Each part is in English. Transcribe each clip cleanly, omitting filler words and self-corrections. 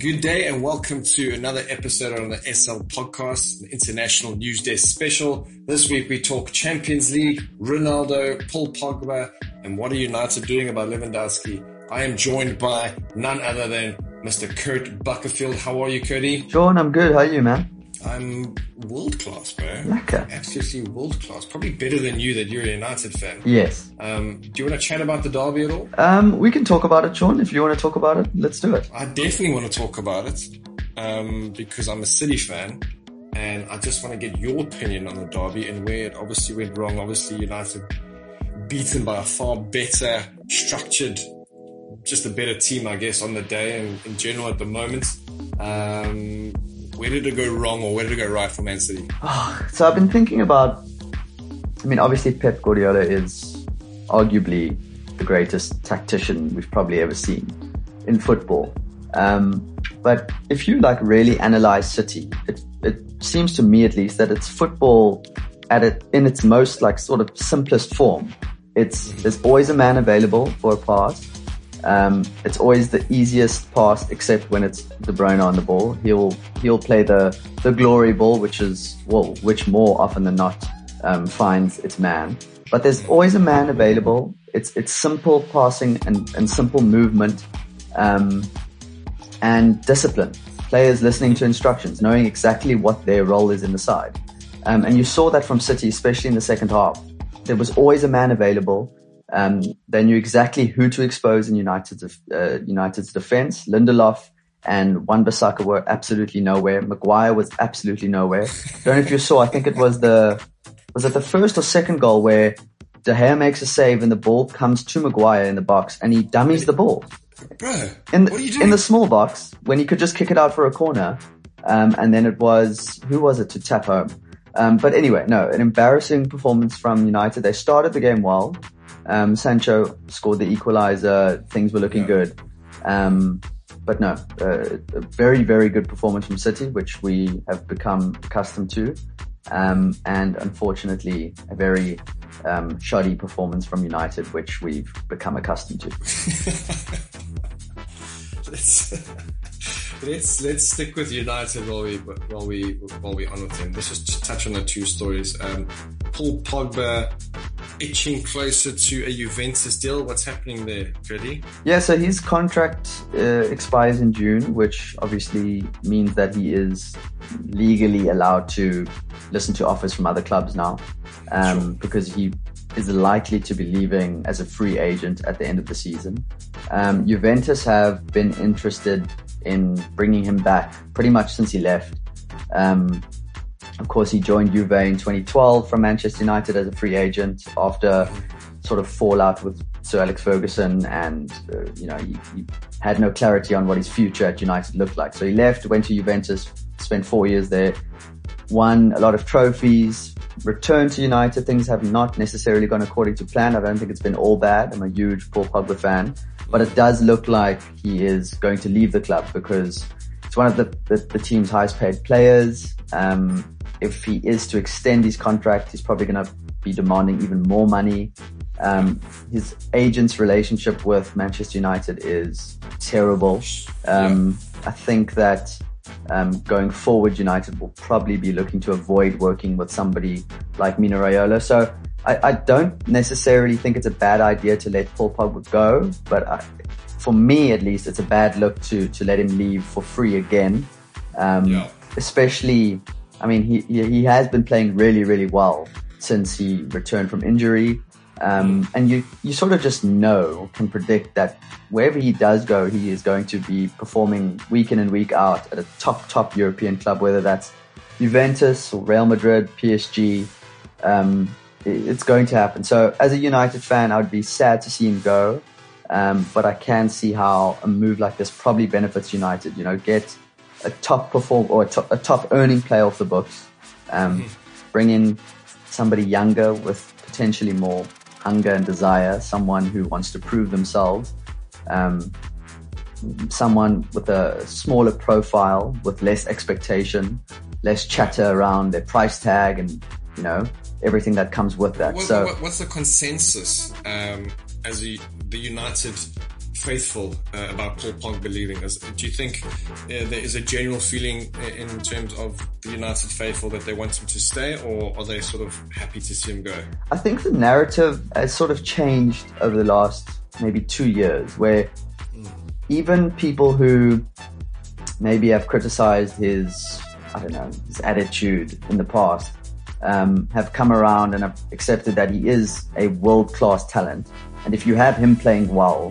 Good day and welcome to another episode on the SL Podcast, an International News Desk special. This week we talk Champions League, Ronaldo, Paul Pogba, and what are United doing about Lewandowski? I am joined by none other than Mr. Kurt Buckerfield. How are you, Kurtie? Sean, I'm good. How are you, man? I'm world class, bro. Lekker. Absolutely world class. Probably better than you that you're a United fan. Yes. Do you want to chat about the derby at all? We can talk about it, Sean. If you want to talk about it, let's do it. I definitely want to talk about it because I'm a City fan and I just want to get your opinion on the derby and where it obviously went wrong. Obviously, United beaten by a far better structured, just a better team, I guess, on the day and in general at the moment. Where did it go wrong or where did it go right for Man City? So I've been thinking about, obviously Pep Guardiola is arguably the greatest tactician we've probably ever seen in football. But if you really analyze City, it seems to me at least that it's football in its most sort of simplest form. There's always a man available for a pass. It's always the easiest pass, except when it's De Bruyne on the ball. He'll play the glory ball, which more often than not finds its man. But there's always a man available. It's simple passing and simple movement, and discipline. Players listening to instructions, knowing exactly what their role is in the side. And you saw that from City, especially in the second half. There was always a man available. They knew exactly who to expose in United's defense. Lindelof and Wan-Bissaka were absolutely nowhere. Maguire was absolutely nowhere. Don't know if you saw, I think it was the first or second goal where De Gea makes a save and the ball comes to Maguire in the box and he dummies the ball. Bro, what are you doing? In the small box when he could just kick it out for a corner. And then who was it to tap home? But anyway, no, an embarrassing performance from United. They started the game well. Sancho scored the equalizer. Things were looking good. But no, a very, very good performance from City, which we have become accustomed to. And unfortunately, a very shoddy performance from United, which we've become accustomed to. Let's stick with United while we on with them. Let's just touch on the two stories. Paul Pogba itching closer to a Juventus deal. What's happening there, Freddie? Yeah, so his contract expires in June, which obviously means that he is legally allowed to listen to offers from other clubs now, sure. Because he is likely to be leaving as a free agent at the end of the season. Juventus have been interested in bringing him back pretty much since he left. Of course, he joined Juve in 2012 from Manchester United as a free agent after sort of fallout with Sir Alex Ferguson, and he had no clarity on what his future at United looked like. So he left, went to Juventus, spent 4 years there, won a lot of trophies, returned to United. Things have not necessarily gone according to plan. I don't think it's been all bad. I'm a huge Paul Pogba fan, but it does look like he is going to leave the club because it's one of the team's highest paid players. If he is to extend his contract, he's probably going to be demanding even more money. His agent's relationship with Manchester United is terrible. I think that going forward, United will probably be looking to avoid working with somebody like Mino Raiola. So I don't necessarily think it's a bad idea to let Paul Pogba go, but for me at least, it's a bad look to let him leave for free again. Especially, he has been playing really, really well since he returned from injury. And you sort of just can predict that wherever he does go, he is going to be performing week in and week out at a top European club, whether that's Juventus or Real Madrid, PSG. It's going to happen. So as a United fan, I would be sad to see him go. But I can see how a move like this probably benefits United. Get a top perform or a top earning player off the books. Bring in somebody younger with potentially more hunger and desire, someone who wants to prove themselves, someone with a smaller profile, with less expectation, less chatter around their price tag and, everything that comes with that. What's the consensus as the United faithful about Paul Pogba leaving? Do you think there is a general feeling in terms of the United faithful that they want him to stay, or are they sort of happy to see him go? I think the narrative has sort of changed over the last maybe 2 years, where even people who maybe have criticized his attitude in the past, have come around and have accepted that he is a world-class talent. And if you have him playing well,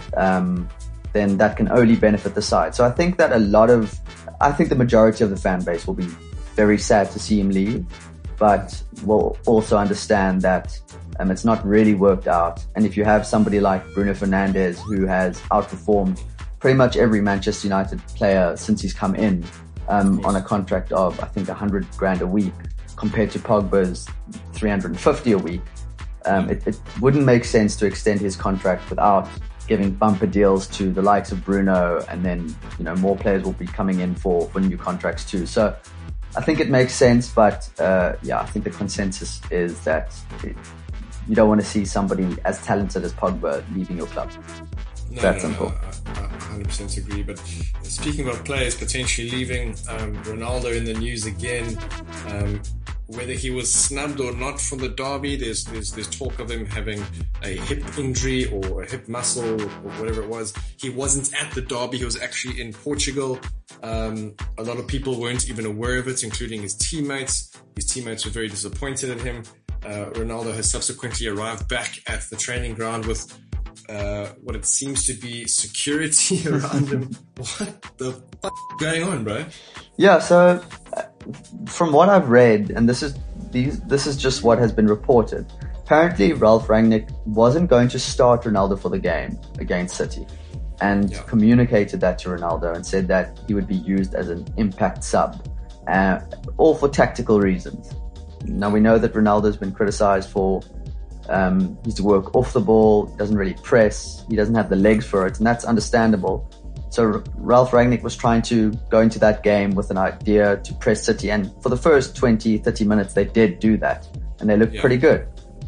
then that can only benefit the side. So I think that the majority of the fan base will be very sad to see him leave, but will also understand that it's not really worked out. And if you have somebody like Bruno Fernandes, who has outperformed pretty much every Manchester United player since he's come in, on a contract of, I think, 100 grand a week, compared to Pogba's 350 a week, it wouldn't make sense to extend his contract without giving bumper deals to the likes of Bruno, and then, more players will be coming in for new contracts too. So I think it makes sense, but I think the consensus is that you don't want to see somebody as talented as Pogba leaving your club. That's simple. I 100% agree. But speaking about players potentially leaving, Ronaldo in the news again. Whether he was snubbed or not from the derby, there's talk of him having a hip injury or a hip muscle or whatever it was. He wasn't at the derby. He was actually in Portugal. A lot of people weren't even aware of it, including his teammates. His teammates were very disappointed in him. Ronaldo has subsequently arrived back at the training ground with what it seems to be security around him. What the fuck is going on, bro? Yeah, so from what I've read, and this is just what has been reported, apparently Ralf Rangnick wasn't going to start Ronaldo for the game against City, and communicated that to Ronaldo and said that he would be used as an impact sub, all for tactical reasons. Now, we know that Ronaldo's been criticized for his work off the ball, doesn't really press, he doesn't have the legs for it, and that's understandable. So Ralf Rangnick was trying to go into that game with an idea to press City, and for the first 20, 30 minutes they did do that, and they looked pretty good.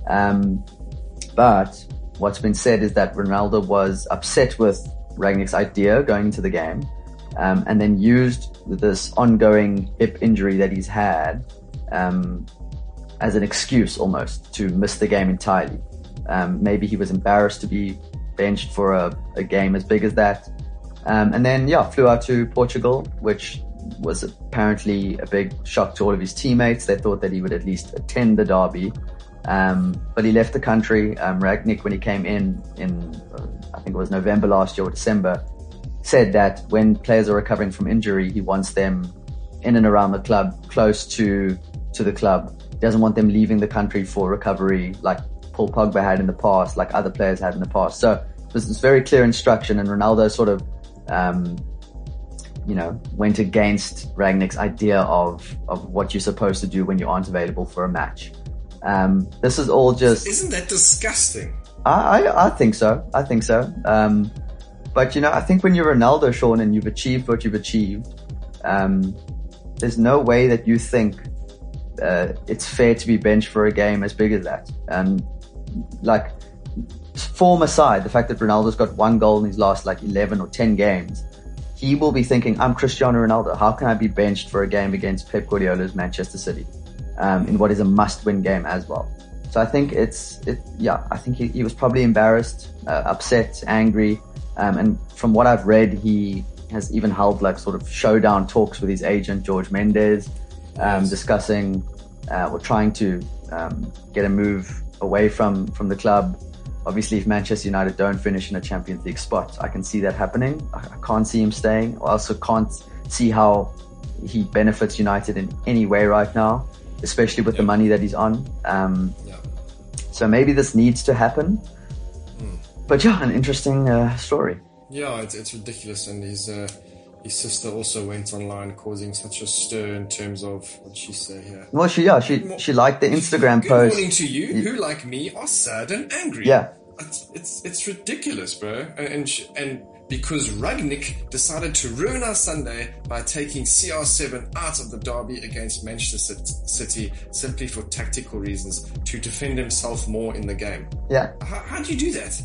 But what's been said is that Ronaldo was upset with Rangnick's idea going into the game, and then used this ongoing hip injury that he's had as an excuse almost to miss the game entirely. Maybe he was embarrassed to be benched for a game as big as that. And then, flew out to Portugal, which was apparently a big shock to all of his teammates. They thought that he would at least attend the derby. But he left the country. Rangnick, when he came in I think it was November last year or December, said that when players are recovering from injury, he wants them in and around the club, close to the club. He doesn't want them leaving the country for recovery like Paul Pogba had in the past, like other players had in the past. So this is very clear instruction, and Ronaldo sort of went against Rangnick's idea of what you're supposed to do when you aren't available for a match. This is all just... Isn't that disgusting? I think so. But, I think when you're Ronaldo, Sean, and you've achieved what you've achieved, there's no way that you think it's fair to be benched for a game as big as that. Form aside, the fact that Ronaldo's got 1 goal in his last 11 or 10 games, he will be thinking, I'm Cristiano Ronaldo. How can I be benched for a game against Pep Guardiola's Manchester City, in what is a must-win game as well? So I think I think he was probably embarrassed, upset, angry. And from what I've read, he has even held sort of showdown talks with his agent, George Mendes, discussing or trying to get a move away from the club. Obviously, if Manchester United don't finish in a Champions League spot, I can see that happening. I can't see him staying. I also can't see how he benefits United in any way right now, especially with the money that he's on. So maybe this needs to happen. But an interesting story. Yeah, it's ridiculous. And his sister also went online causing such a stir in terms of, what did she say here? Well, she liked the Instagram Good post. Good morning to you, who like me are sad and angry. Yeah. It's ridiculous, bro. And because Rangnick decided to ruin our Sunday by taking CR7 out of the derby against Manchester City simply for tactical reasons to defend himself more in the game. Yeah. How do you do that? Yeah.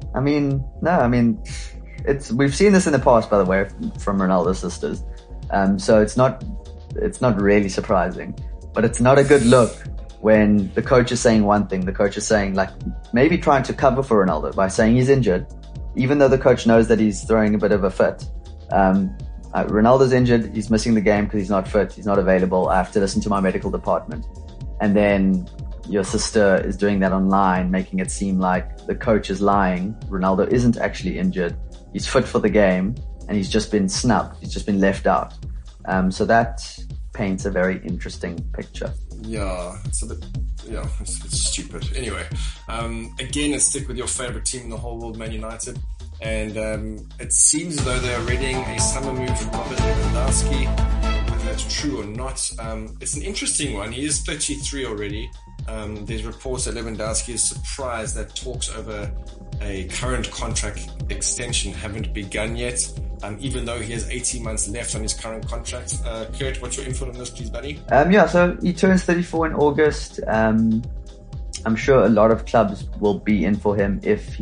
I mean, no, I mean, we've seen this in the past, by the way, from Ronaldo's sisters. So it's not really surprising, but it's not a good look when the coach is saying one thing. The coach is saying, like, maybe trying to cover for Ronaldo by saying he's injured, even though the coach knows that he's throwing a bit of a fit. Ronaldo's injured. He's missing the game because he's not fit. He's not available. I have to listen to my medical department. And then your sister is doing that online, making it seem like the coach is lying. Ronaldo isn't actually injured. He's fit for the game and he's just been snubbed. He's just been left out. So that paints a very interesting picture. Yeah, it's stupid. Anyway, again, let's stick with your favorite team in the whole world, Man United. And it seems as though they're readying a summer move from Robert Lewandowski. Whether that's true or not, it's an interesting one. He is 33 already. There's reports that Lewandowski is surprised that talks over a current contract extension haven't begun yet, even though he has 18 months left on his current contract. Kurt, what's your info on this, please, buddy? So he turns 34 in August. I'm sure a lot of clubs will be in for him if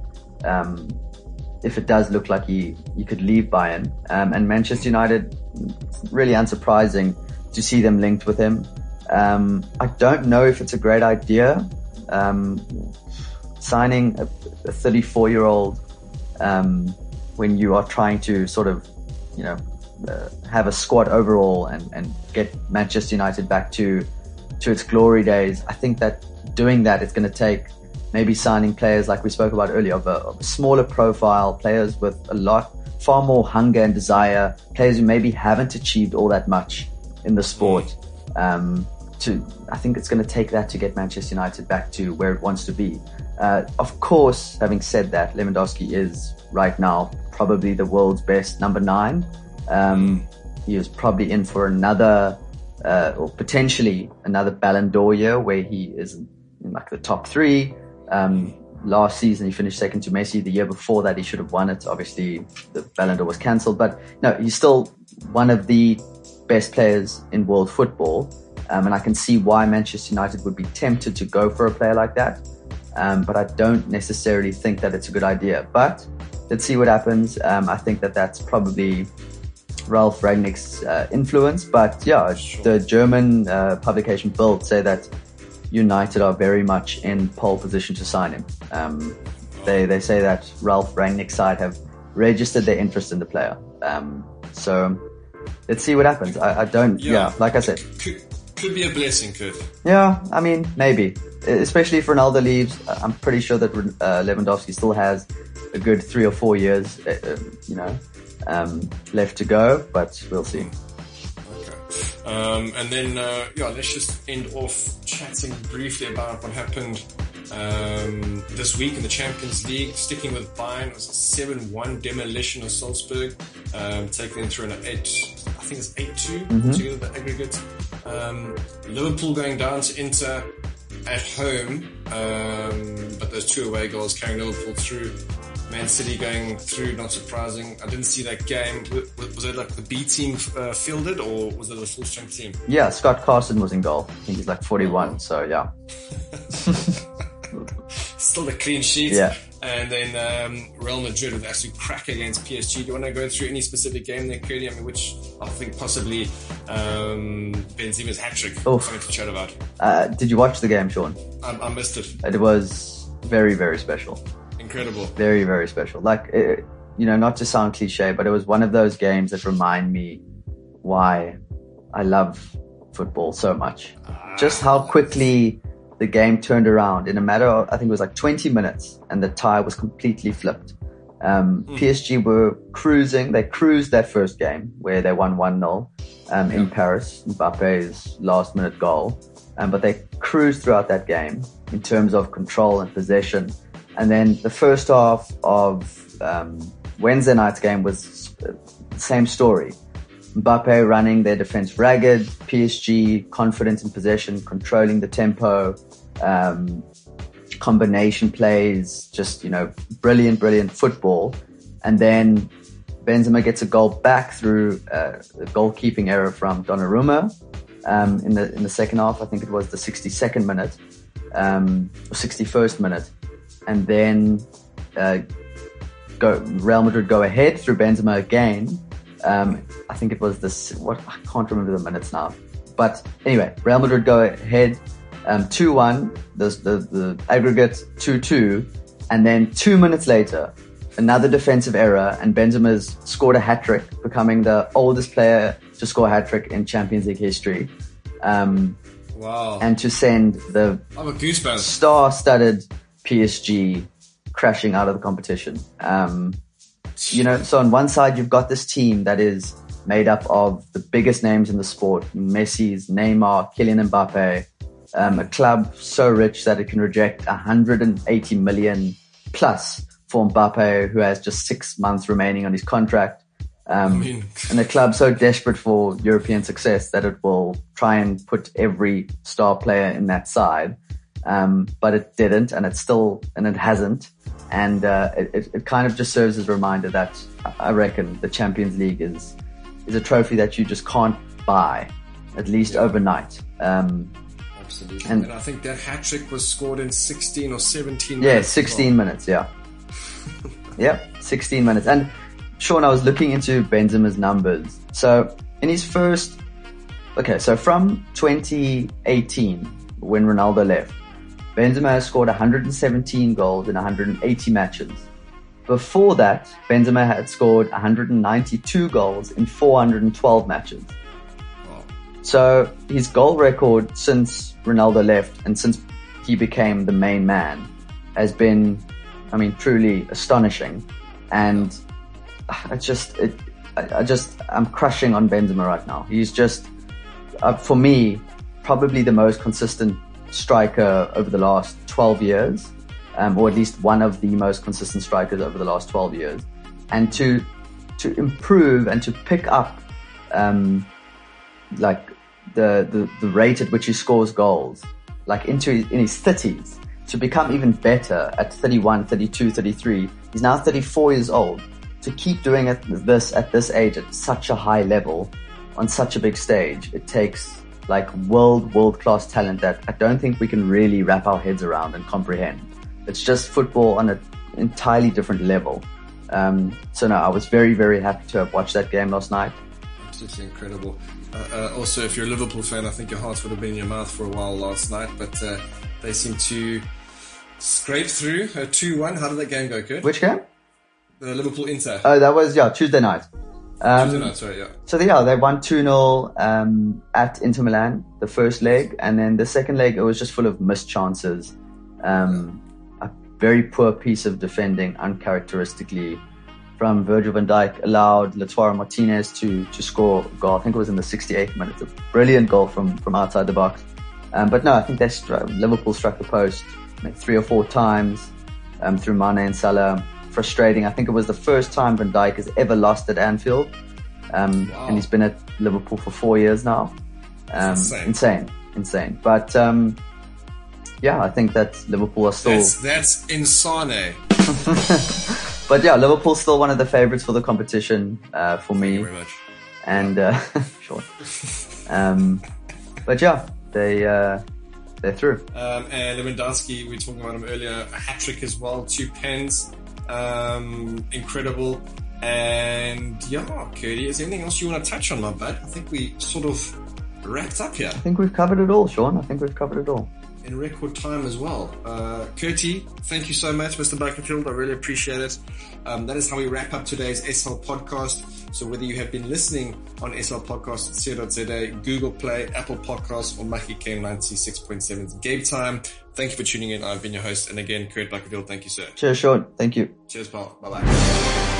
it does look like he could leave Bayern. And Manchester United, really unsurprising to see them linked with him. I don't know if it's a great idea, signing a 34-year-old, when you are trying to sort of, have a squad overall and get Manchester United back to its glory days. I think that doing that is going to take maybe signing players like we spoke about earlier, of a smaller profile, players with far more hunger and desire, players who maybe haven't achieved all that much in the sport. I think it's going to take that to get Manchester United back to where it wants to be. Of course, having said that, Lewandowski is right now probably the world's best number 9. He is probably in for another, or potentially another Ballon d'Or year where he is in like the top 3. Last season he finished second to Messi. The year before that he should have won it. Obviously the Ballon d'Or was cancelled, but no, he's still one of the best players in world football. And I can see why Manchester United would be tempted to go for a player like that. But I don't necessarily think that it's a good idea. But let's see what happens. I think that that's probably Ralf Rangnick's influence. But yeah, sure. The German publication Bild say that United are very much in pole position to sign him. They say that Ralf Rangnick's side have registered their interest in the player. So let's see what happens. I don't, like I said. Could be a blessing, Kurt. Yeah, I mean, maybe. Especially if Ronaldo leaves, I'm pretty sure that Lewandowski still has a good 3 or 4 years, left to go, but we'll see. And then, let's just end off chatting briefly about what happened this week in the Champions League. Sticking with Bayern, it was a 7-1 demolition of Salzburg, taking them through an 8-2 together, the aggregate. Liverpool going down to Inter at home, but those 2 away goals carrying Liverpool through. Man City going through, not surprising. I didn't see that game. Was it like the B team fielded, or was it a full strength team? Yeah, Scott Carson was in goal. I think he's like 41, so yeah. Still a clean sheet. Yeah. And then Real Madrid with absolute crack against PSG. Do you want to go through any specific game there, Curly? I mean, which I think possibly Benzema's hat-trick. Something to chat about. Did you watch the game, Sean? I missed it. It was very, very special. Incredible. Very, very special. Like, not to sound cliche, but it was one of those games that remind me why I love football so much. Just how quickly the game turned around in a matter of, I think it was like 20 minutes, and the tire was completely flipped. PSG were cruising. They cruised that first game where they won 1-0 in Paris, Mbappe's last minute goal. But they cruised throughout that game in terms of control and possession. And then the first half of Wednesday night's game was the same story. Mbappe running their defense ragged, PSG confident in possession, controlling the tempo, combination plays, just, brilliant football. And then Benzema gets a goal back through a goalkeeping error from Donnarumma in the second half. I think it was the 62nd minute, or 61st minute. And then Real Madrid go ahead through Benzema again. I think it was I can't remember the minutes now. But anyway, Real Madrid go ahead 2-1, the aggregate 2-2, and then 2 minutes later, another defensive error, and Benzema's scored a hat-trick, becoming the oldest player to score a hat-trick in Champions League history. Wow. And to send the star-studded PSG crashing out of the competition. So on one side, you've got this team that is made up of the biggest names in the sport, Messi's, Neymar, Kylian Mbappe, a club so rich that it can reject 180 million plus for Mbappe, who has just 6 months remaining on his contract. And a club so desperate for European success that it will try and put every star player in that side. But it didn't, and it hasn't. And it kind of just serves as a reminder that I reckon the Champions League is a trophy that you just can't buy, at least overnight. Absolutely. And I think that hat-trick was scored in 16 or 17 minutes. Yeah, 16 minutes, yeah. Yep, 16 minutes. And Sean, I was looking into Benzema's numbers. So in his so from 2018, when Ronaldo left, Benzema has scored 117 goals in 180 matches. Before that, Benzema had scored 192 goals in 412 matches. Wow. So his goal record since Ronaldo left and since he became the main man has been, truly astonishing. And I'm crushing on Benzema right now. He's just, for me, probably the most consistent striker over the last 12 years, or at least one of the most consistent strikers over the last 12 years. And to improve and to pick up, like the rate at which he scores goals, like in his 30s, to become even better at 31, 32, 33. He's now 34 years old. To keep doing this at this age at such a high level on such a big stage, it takes like world-class talent that I don't think we can really wrap our heads around and comprehend. It's just football on an entirely different level. So no, I was very, very happy to have watched that game last night. Absolutely incredible. Also, if you're a Liverpool fan, I think your heart would have been in your mouth for a while last night, but they seem to scrape through 2-1. How did that game go, Kurt? Which game? The Liverpool-Inter. Oh, that was, Tuesday night. Tuesday night, sorry, yeah. So they won 2-0 at Inter Milan, the first leg, and then the second leg, it was just full of missed chances. A very poor piece of defending, uncharacteristically, from Virgil van Dijk, allowed Lautaro Martinez to score a goal. I think it was in the 68th minute. A brilliant goal from outside the box. But no, I think Liverpool struck the post 3 or 4 times through Mane and Salah. Frustrating. I think it was the first time Van Dijk has ever lost at Anfield. Wow. And he's been at Liverpool for 4 years now. Insane. But I think that Liverpool are still... That's insane. But yeah, Liverpool's still one of the favourites for the competition for me. Thank you very much. And sure. But yeah, they're through. And Lewandowski, we were talking about him earlier, a hat-trick as well, 2 pens. Incredible. And Curdy, is there anything else you want to touch on, my bud? I think we sort of wrapped up here. I think we've covered it all, Sean. I think we've covered it all. In record time as well. Curty, thank you so much, Mr. Buckenfield. I really appreciate it. That is how we wrap up today's SL podcast. So whether you have been listening on SL Podcast, co.za, Google Play, Apple Podcasts, or Mackie K 96.7's Game Time, thank you for tuning in. I've been your host. And again, Kurt Buckenfield, thank you, sir. Cheers, Sean. Thank you. Cheers, pal. Bye-bye.